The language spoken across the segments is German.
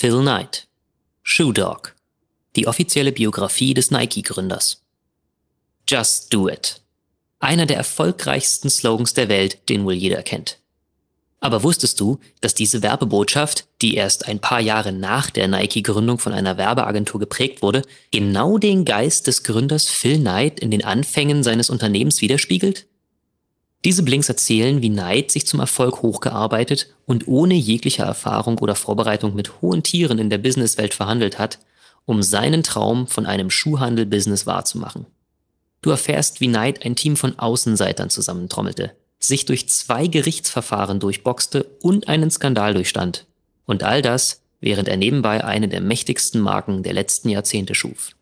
Phil Knight. Shoe Dog. Die offizielle Biografie des Nike-Gründers. Just do it. Einer der erfolgreichsten Slogans der Welt, den wohl jeder kennt. Aber wusstest du, dass diese Werbebotschaft, die erst ein paar Jahre nach der Nike-Gründung von einer Werbeagentur geprägt wurde, genau den Geist des Gründers Phil Knight in den Anfängen seines Unternehmens widerspiegelt? Diese Blinks erzählen, wie Knight sich zum Erfolg hochgearbeitet und ohne jegliche Erfahrung oder Vorbereitung mit hohen Tieren in der Businesswelt verhandelt hat, um seinen Traum von einem Schuhhandel-Business wahrzumachen. Du erfährst, wie Knight ein Team von Außenseitern zusammentrommelte, sich durch 2 Gerichtsverfahren durchboxte und einen Skandal durchstand. Und all das, während er nebenbei eine der mächtigsten Marken der letzten Jahrzehnte schuf.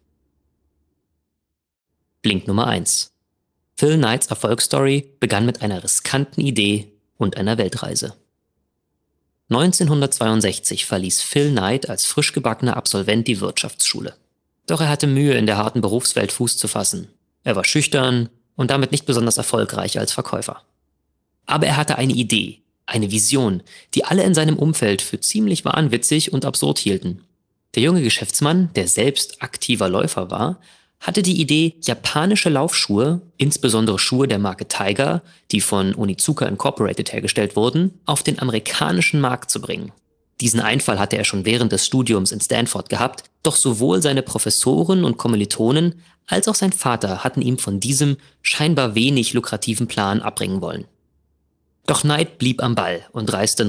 Blink Nummer 1. Phil Knights Erfolgsstory begann mit einer riskanten Idee und einer Weltreise. 1962 verließ Phil Knight als frisch gebackener Absolvent die Wirtschaftsschule. Doch er hatte Mühe, in der harten Berufswelt Fuß zu fassen. Er war schüchtern und damit nicht besonders erfolgreich als Verkäufer. Aber er hatte eine Idee, eine Vision, die alle in seinem Umfeld für ziemlich wahnwitzig und absurd hielten. Der junge Geschäftsmann, der selbst aktiver Läufer war, hatte die Idee, japanische Laufschuhe, insbesondere Schuhe der Marke Tiger, die von Onitsuka Incorporated hergestellt wurden, auf den amerikanischen Markt zu bringen. Diesen Einfall hatte er schon während des Studiums in Stanford gehabt, doch sowohl seine Professoren und Kommilitonen als auch sein Vater hatten ihm von diesem scheinbar wenig lukrativen Plan abbringen wollen. Doch Knight blieb am Ball und reiste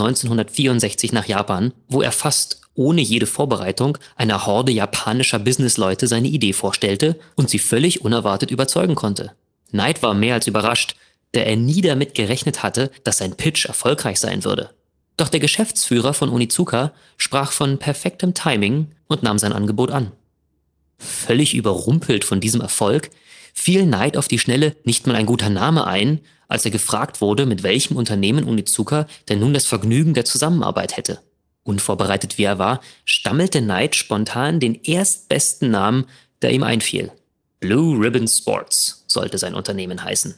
1964 nach Japan, wo er fast ohne jede Vorbereitung einer Horde japanischer Businessleute seine Idee vorstellte und sie völlig unerwartet überzeugen konnte. Knight war mehr als überrascht, da er nie damit gerechnet hatte, dass sein Pitch erfolgreich sein würde. Doch der Geschäftsführer von Onitsuka sprach von perfektem Timing und nahm sein Angebot an. Völlig überrumpelt von diesem Erfolg fiel Knight auf die Schnelle nicht mal ein guter Name ein, als er gefragt wurde, mit welchem Unternehmen Onitsuka denn nun das Vergnügen der Zusammenarbeit hätte. Unvorbereitet wie er war, stammelte Knight spontan den erstbesten Namen, der ihm einfiel. Blue Ribbon Sports sollte sein Unternehmen heißen.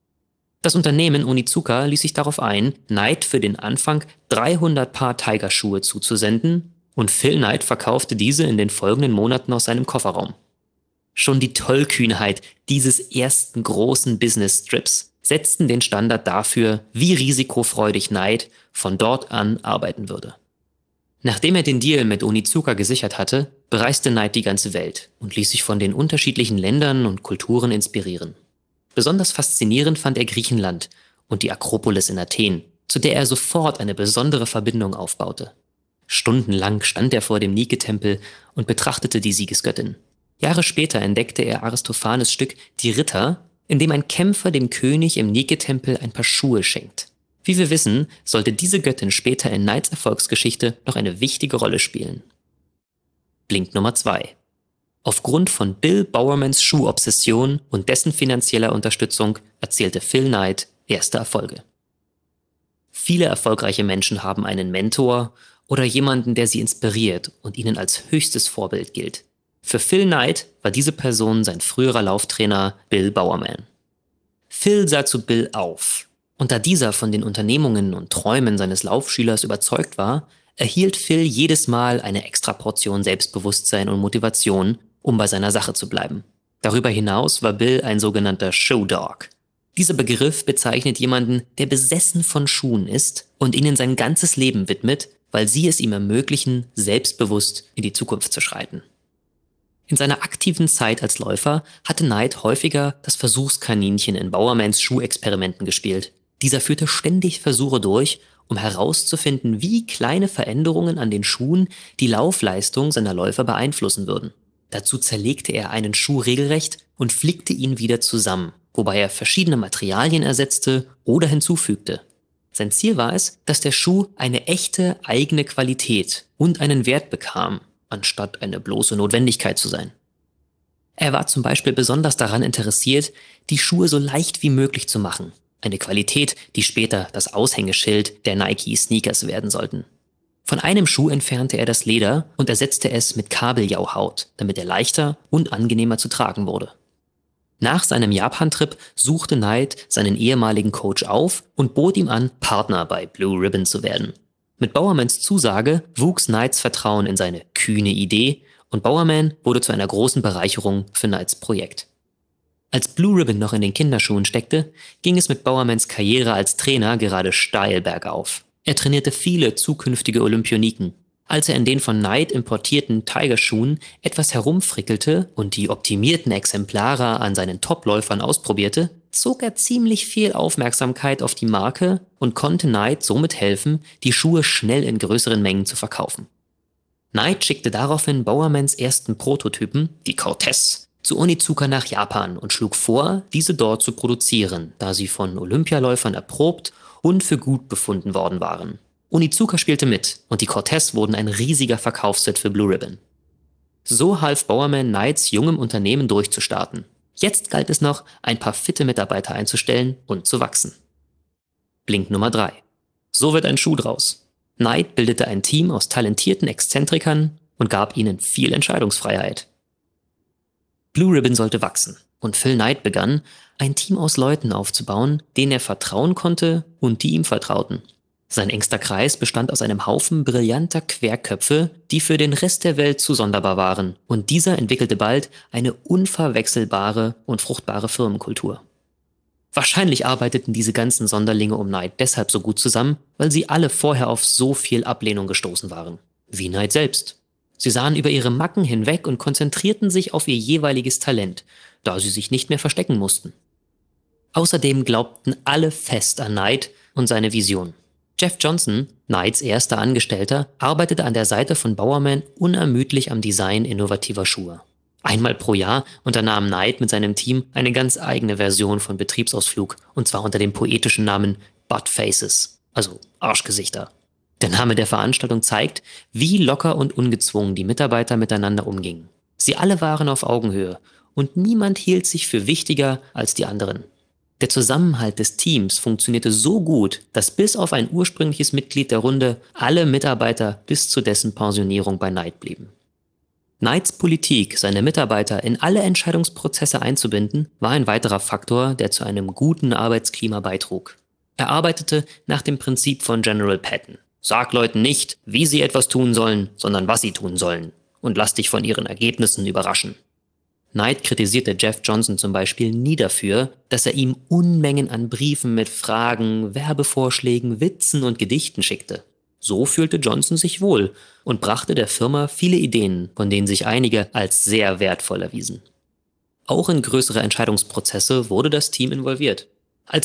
Das Unternehmen Onitsuka ließ sich darauf ein, Knight für den Anfang 300 Paar Tigerschuhe zuzusenden und Phil Knight verkaufte diese in den folgenden Monaten aus seinem Kofferraum. Schon die Tollkühnheit dieses ersten großen Business-Strips setzten den Standard dafür, wie risikofreudig Knight von dort an arbeiten würde. Nachdem er den Deal mit Onitsuka gesichert hatte, bereiste Knight die ganze Welt und ließ sich von den unterschiedlichen Ländern und Kulturen inspirieren. Besonders faszinierend fand er Griechenland und die Akropolis in Athen, zu der er sofort eine besondere Verbindung aufbaute. Stundenlang stand er vor dem Nike-Tempel und betrachtete die Siegesgöttin. Jahre später entdeckte er Aristophanes' Stück Die Ritter, in dem ein Kämpfer dem König im Nike-Tempel ein paar Schuhe schenkt. Wie wir wissen, sollte diese Göttin später in Knights Erfolgsgeschichte noch eine wichtige Rolle spielen. Blink Nummer 2. Aufgrund von Bill Bowermans Schuhobsession und dessen finanzieller Unterstützung erzielte Phil Knight erste Erfolge. Viele erfolgreiche Menschen haben einen Mentor oder jemanden, der sie inspiriert und ihnen als höchstes Vorbild gilt. Für Phil Knight war diese Person sein früherer Lauftrainer Bill Bowerman. Phil sah zu Bill auf. Und da dieser von den Unternehmungen und Träumen seines Laufschülers überzeugt war, erhielt Phil jedes Mal eine extra Portion Selbstbewusstsein und Motivation, um bei seiner Sache zu bleiben. Darüber hinaus war Bill ein sogenannter Shoe Dog. Dieser Begriff bezeichnet jemanden, der besessen von Schuhen ist und ihnen sein ganzes Leben widmet, weil sie es ihm ermöglichen, selbstbewusst in die Zukunft zu schreiten. In seiner aktiven Zeit als Läufer hatte Knight häufiger das Versuchskaninchen in Bowermans Schuhexperimenten gespielt. Dieser führte ständig Versuche durch, um herauszufinden, wie kleine Veränderungen an den Schuhen die Laufleistung seiner Läufer beeinflussen würden. Dazu zerlegte er einen Schuh regelrecht und flickte ihn wieder zusammen, wobei er verschiedene Materialien ersetzte oder hinzufügte. Sein Ziel war es, dass der Schuh eine echte eigene Qualität und einen Wert bekam, anstatt eine bloße Notwendigkeit zu sein. Er war zum Beispiel besonders daran interessiert, die Schuhe so leicht wie möglich zu machen. Eine Qualität, die später das Aushängeschild der Nike-Sneakers werden sollten. Von einem Schuh entfernte er das Leder und ersetzte es mit Kabeljauhaut, damit er leichter und angenehmer zu tragen wurde. Nach seinem Japan-Trip suchte Knight seinen ehemaligen Coach auf und bot ihm an, Partner bei Blue Ribbon zu werden. Mit Bowermans Zusage wuchs Knights Vertrauen in seine kühne Idee und Bowerman wurde zu einer großen Bereicherung für Knights Projekt. Als Blue Ribbon noch in den Kinderschuhen steckte, ging es mit Bowermans Karriere als Trainer gerade steil bergauf. Er trainierte viele zukünftige Olympioniken. Als er in den von Knight importierten Tiger-Schuhen etwas herumfrickelte und die optimierten Exemplare an seinen Topläufern ausprobierte, zog er ziemlich viel Aufmerksamkeit auf die Marke und konnte Knight somit helfen, die Schuhe schnell in größeren Mengen zu verkaufen. Knight schickte daraufhin Bowermans ersten Prototypen, die Cortez, zu Onizuka nach Japan und schlug vor, diese dort zu produzieren, da sie von Olympialäufern erprobt und für gut befunden worden waren. Onizuka spielte mit und die Cortez wurden ein riesiger Verkaufshit für Blue Ribbon. So half Bowerman Knights jungem Unternehmen durchzustarten. Jetzt galt es noch, ein paar fitte Mitarbeiter einzustellen und zu wachsen. Blink Nummer 3. So wird ein Schuh draus. Knight bildete ein Team aus talentierten Exzentrikern und gab ihnen viel Entscheidungsfreiheit. Blue Ribbon sollte wachsen und Phil Knight begann, ein Team aus Leuten aufzubauen, denen er vertrauen konnte und die ihm vertrauten. Sein engster Kreis bestand aus einem Haufen brillanter Querköpfe, die für den Rest der Welt zu sonderbar waren, und dieser entwickelte bald eine unverwechselbare und fruchtbare Firmenkultur. Wahrscheinlich arbeiteten diese ganzen Sonderlinge um Knight deshalb so gut zusammen, weil sie alle vorher auf so viel Ablehnung gestoßen waren. Wie Knight selbst. Sie sahen über ihre Macken hinweg und konzentrierten sich auf ihr jeweiliges Talent, da sie sich nicht mehr verstecken mussten. Außerdem glaubten alle fest an Knight und seine Vision. Jeff Johnson, Knights erster Angestellter, arbeitete an der Seite von Bowerman unermüdlich am Design innovativer Schuhe. Einmal pro Jahr unternahm Knight mit seinem Team eine ganz eigene Version von Betriebsausflug, und zwar unter dem poetischen Namen Butt Faces, also Arschgesichter. Der Name der Veranstaltung zeigt, wie locker und ungezwungen die Mitarbeiter miteinander umgingen. Sie alle waren auf Augenhöhe und niemand hielt sich für wichtiger als die anderen. Der Zusammenhalt des Teams funktionierte so gut, dass bis auf ein ursprüngliches Mitglied der Runde alle Mitarbeiter bis zu dessen Pensionierung bei Knight blieben. Knights Politik, seine Mitarbeiter in alle Entscheidungsprozesse einzubinden, war ein weiterer Faktor, der zu einem guten Arbeitsklima beitrug. Er arbeitete nach dem Prinzip von General Patton. Sag Leuten nicht, wie sie etwas tun sollen, sondern was sie tun sollen. Und lass dich von ihren Ergebnissen überraschen. Knight kritisierte Jeff Johnson zum Beispiel nie dafür, dass er ihm Unmengen an Briefen mit Fragen, Werbevorschlägen, Witzen und Gedichten schickte. So fühlte Johnson sich wohl und brachte der Firma viele Ideen, von denen sich einige als sehr wertvoll erwiesen. Auch in größere Entscheidungsprozesse wurde das Team involviert. Als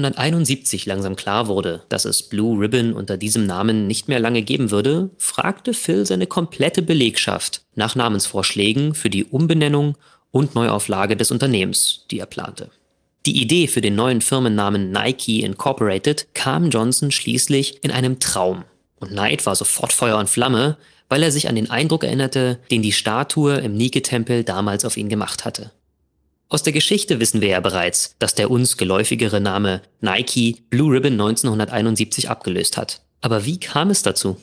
1971 langsam klar wurde, dass es Blue Ribbon unter diesem Namen nicht mehr lange geben würde, fragte Phil seine komplette Belegschaft nach Namensvorschlägen für die Umbenennung und Neuauflage des Unternehmens, die er plante. Die Idee für den neuen Firmennamen Nike Incorporated kam Johnson schließlich in einem Traum. Und Knight war sofort Feuer und Flamme, weil er sich an den Eindruck erinnerte, den die Statue im Nike-Tempel damals auf ihn gemacht hatte. Aus der Geschichte wissen wir ja bereits, dass der uns geläufigere Name Nike Blue Ribbon 1971 abgelöst hat. Aber wie kam es dazu?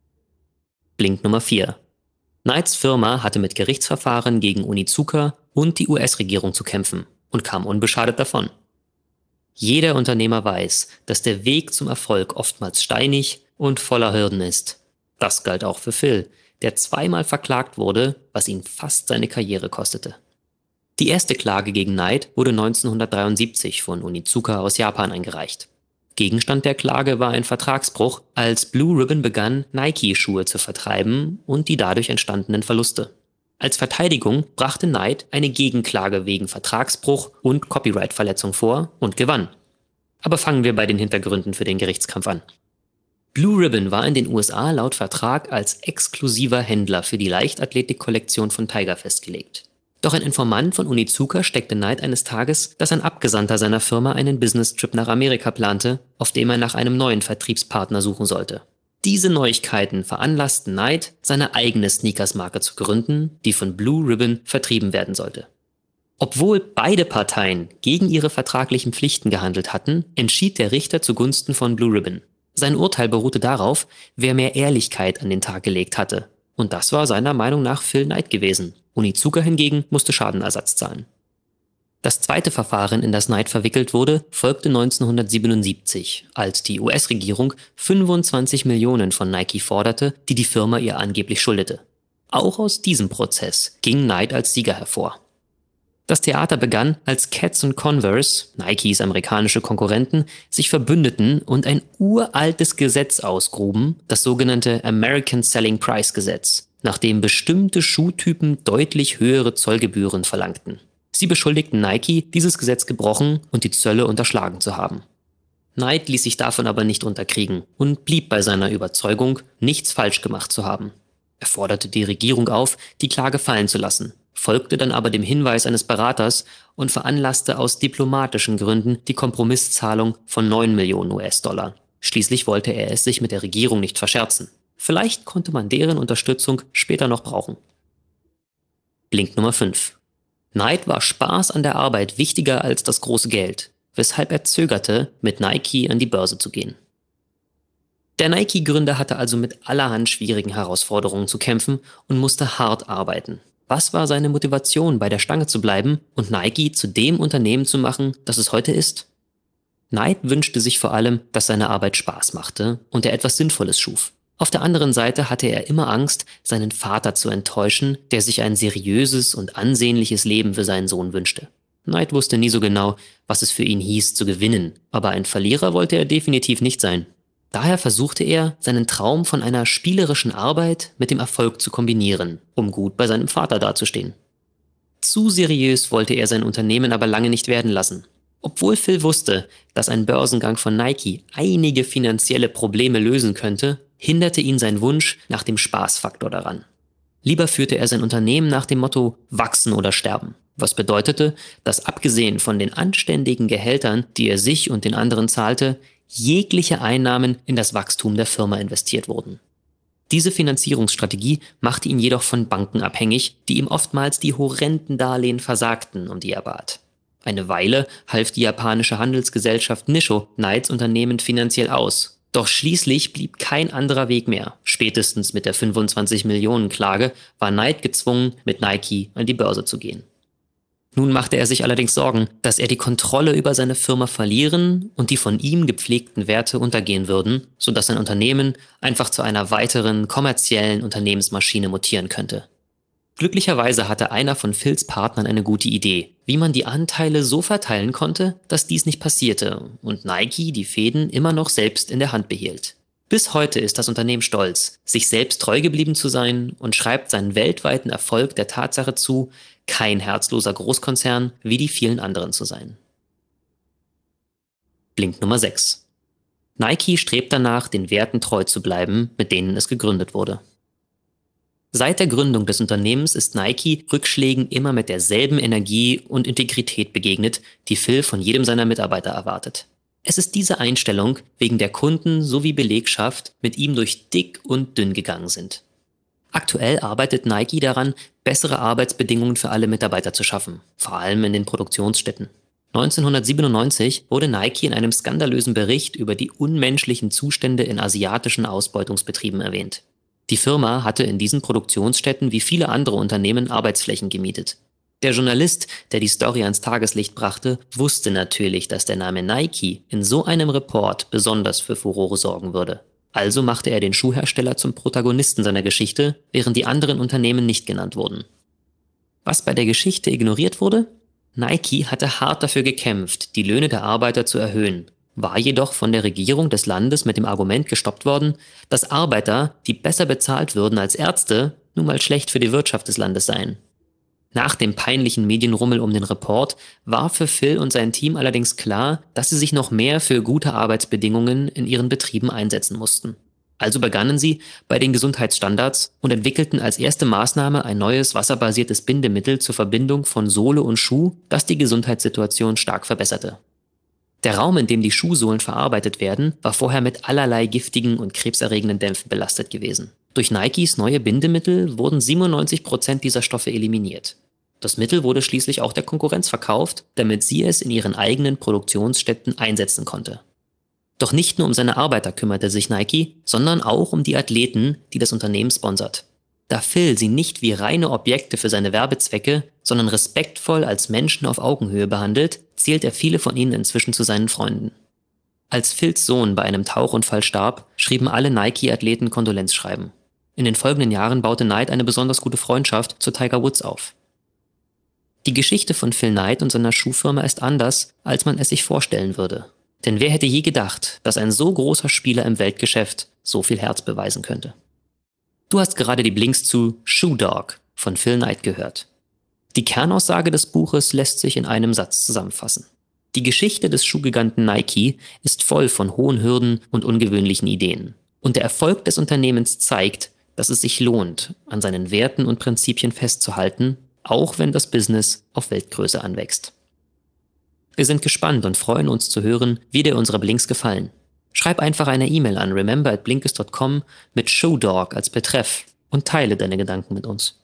Blink Nummer 4. Knights Firma hatte mit Gerichtsverfahren gegen Onizuka und die US-Regierung zu kämpfen und kam unbeschadet davon. Jeder Unternehmer weiß, dass der Weg zum Erfolg oftmals steinig und voller Hürden ist. Das galt auch für Phil, der zweimal verklagt wurde, was ihn fast seine Karriere kostete. Die erste Klage gegen Knight wurde 1973 von Onizuka aus Japan eingereicht. Gegenstand der Klage war ein Vertragsbruch, als Blue Ribbon begann, Nike-Schuhe zu vertreiben und die dadurch entstandenen Verluste. Als Verteidigung brachte Knight eine Gegenklage wegen Vertragsbruch und Copyright-Verletzung vor und gewann. Aber fangen wir bei den Hintergründen für den Gerichtskampf an. Blue Ribbon war in den USA laut Vertrag als exklusiver Händler für die Leichtathletik-Kollektion von Tiger festgelegt. Doch ein Informant von Onizuka steckte Knight eines Tages, dass ein Abgesandter seiner Firma einen Business-Trip nach Amerika plante, auf dem er nach einem neuen Vertriebspartner suchen sollte. Diese Neuigkeiten veranlassten Knight, seine eigene Sneakers-Marke zu gründen, die von Blue Ribbon vertrieben werden sollte. Obwohl beide Parteien gegen ihre vertraglichen Pflichten gehandelt hatten, entschied der Richter zugunsten von Blue Ribbon. Sein Urteil beruhte darauf, wer mehr Ehrlichkeit an den Tag gelegt hatte. Und das war seiner Meinung nach Phil Knight gewesen. Onizuka hingegen musste Schadenersatz zahlen. Das zweite Verfahren, in das Knight verwickelt wurde, folgte 1977, als die US-Regierung 25 Millionen von Nike forderte, die die Firma ihr angeblich schuldete. Auch aus diesem Prozess ging Knight als Sieger hervor. Das Theater begann, als Keds und Converse, Nikes amerikanische Konkurrenten, sich verbündeten und ein uraltes Gesetz ausgruben, das sogenannte American Selling Price Gesetz, nach dem bestimmte Schuhtypen deutlich höhere Zollgebühren verlangten. Sie beschuldigten Nike, dieses Gesetz gebrochen und die Zölle unterschlagen zu haben. Knight ließ sich davon aber nicht unterkriegen und blieb bei seiner Überzeugung, nichts falsch gemacht zu haben. Er forderte die Regierung auf, die Klage fallen zu lassen, folgte dann aber dem Hinweis eines Beraters und veranlasste aus diplomatischen Gründen die Kompromisszahlung von 9 Millionen US-Dollar. Schließlich wollte er es sich mit der Regierung nicht verscherzen. Vielleicht konnte man deren Unterstützung später noch brauchen. Blink Nummer 5. Knight war Spaß an der Arbeit wichtiger als das große Geld, weshalb er zögerte, mit Nike an die Börse zu gehen. Der Nike-Gründer hatte also mit allerhand schwierigen Herausforderungen zu kämpfen und musste hart arbeiten. Was war seine Motivation, bei der Stange zu bleiben und Nike zu dem Unternehmen zu machen, das es heute ist? Knight wünschte sich vor allem, dass seine Arbeit Spaß machte und er etwas Sinnvolles schuf. Auf der anderen Seite hatte er immer Angst, seinen Vater zu enttäuschen, der sich ein seriöses und ansehnliches Leben für seinen Sohn wünschte. Knight wusste nie so genau, was es für ihn hieß, zu gewinnen, aber ein Verlierer wollte er definitiv nicht sein. Daher versuchte er, seinen Traum von einer spielerischen Arbeit mit dem Erfolg zu kombinieren, um gut bei seinem Vater dazustehen. Zu seriös wollte er sein Unternehmen aber lange nicht werden lassen. Obwohl Phil wusste, dass ein Börsengang von Nike einige finanzielle Probleme lösen könnte, hinderte ihn sein Wunsch nach dem Spaßfaktor daran. Lieber führte er sein Unternehmen nach dem Motto wachsen oder sterben, was bedeutete, dass abgesehen von den anständigen Gehältern, die er sich und den anderen zahlte, jegliche Einnahmen in das Wachstum der Firma investiert wurden. Diese Finanzierungsstrategie machte ihn jedoch von Banken abhängig, die ihm oftmals die horrenden Darlehen versagten, um die er bat. Eine Weile half die japanische Handelsgesellschaft Nissho Knights Unternehmen finanziell aus. Doch schließlich blieb kein anderer Weg mehr. Spätestens mit der 25-Millionen-Klage war Knight gezwungen, mit Nike an die Börse zu gehen. Nun machte er sich allerdings Sorgen, dass er die Kontrolle über seine Firma verlieren und die von ihm gepflegten Werte untergehen würden, sodass sein Unternehmen einfach zu einer weiteren kommerziellen Unternehmensmaschine mutieren könnte. Glücklicherweise hatte einer von Phils Partnern eine gute Idee, wie man die Anteile so verteilen konnte, dass dies nicht passierte und Nike die Fäden immer noch selbst in der Hand behielt. Bis heute ist das Unternehmen stolz, sich selbst treu geblieben zu sein und schreibt seinen weltweiten Erfolg der Tatsache zu, kein herzloser Großkonzern wie die vielen anderen zu sein. Blink Nummer 6. Nike strebt danach, den Werten treu zu bleiben, mit denen es gegründet wurde. Seit der Gründung des Unternehmens ist Nike Rückschlägen immer mit derselben Energie und Integrität begegnet, die Phil von jedem seiner Mitarbeiter erwartet. Es ist diese Einstellung, wegen der Kunden sowie Belegschaft mit ihm durch dick und dünn gegangen sind. Aktuell arbeitet Nike daran, bessere Arbeitsbedingungen für alle Mitarbeiter zu schaffen, vor allem in den Produktionsstätten. 1997 wurde Nike in einem skandalösen Bericht über die unmenschlichen Zustände in asiatischen Ausbeutungsbetrieben erwähnt. Die Firma hatte in diesen Produktionsstätten wie viele andere Unternehmen Arbeitsflächen gemietet. Der Journalist, der die Story ans Tageslicht brachte, wusste natürlich, dass der Name Nike in so einem Report besonders für Furore sorgen würde. Also machte er den Schuhhersteller zum Protagonisten seiner Geschichte, während die anderen Unternehmen nicht genannt wurden. Was bei der Geschichte ignoriert wurde? Nike hatte hart dafür gekämpft, die Löhne der Arbeiter zu erhöhen, war jedoch von der Regierung des Landes mit dem Argument gestoppt worden, dass Arbeiter, die besser bezahlt würden als Ärzte, nun mal schlecht für die Wirtschaft des Landes seien. Nach dem peinlichen Medienrummel um den Report war für Phil und sein Team allerdings klar, dass sie sich noch mehr für gute Arbeitsbedingungen in ihren Betrieben einsetzen mussten. Also begannen sie bei den Gesundheitsstandards und entwickelten als erste Maßnahme ein neues wasserbasiertes Bindemittel zur Verbindung von Sohle und Schuh, das die Gesundheitssituation stark verbesserte. Der Raum, in dem die Schuhsohlen verarbeitet werden, war vorher mit allerlei giftigen und krebserregenden Dämpfen belastet gewesen. Durch Nikes neue Bindemittel wurden 97% dieser Stoffe eliminiert. Das Mittel wurde schließlich auch der Konkurrenz verkauft, damit sie es in ihren eigenen Produktionsstätten einsetzen konnte. Doch nicht nur um seine Arbeiter kümmerte sich Nike, sondern auch um die Athleten, die das Unternehmen sponsert. Da Phil sie nicht wie reine Objekte für seine Werbezwecke, sondern respektvoll als Menschen auf Augenhöhe behandelt, zählt er viele von ihnen inzwischen zu seinen Freunden. Als Phils Sohn bei einem Tauchunfall starb, schrieben alle Nike-Athleten Kondolenzschreiben. In den folgenden Jahren baute Knight eine besonders gute Freundschaft zu Tiger Woods auf. Die Geschichte von Phil Knight und seiner Schuhfirma ist anders, als man es sich vorstellen würde. Denn wer hätte je gedacht, dass ein so großer Spieler im Weltgeschäft so viel Herz beweisen könnte? Du hast gerade die Blinks zu Shoe Dog von Phil Knight gehört. Die Kernaussage des Buches lässt sich in einem Satz zusammenfassen. Die Geschichte des Schuhgiganten Nike ist voll von hohen Hürden und ungewöhnlichen Ideen. Und der Erfolg des Unternehmens zeigt, dass es sich lohnt, an seinen Werten und Prinzipien festzuhalten, auch wenn das Business auf Weltgröße anwächst. Wir sind gespannt und freuen uns zu hören, wie dir unsere Blinks gefallen. Schreib einfach eine E-Mail an remember@blinkist.com mit Shoe Dog als Betreff und teile deine Gedanken mit uns.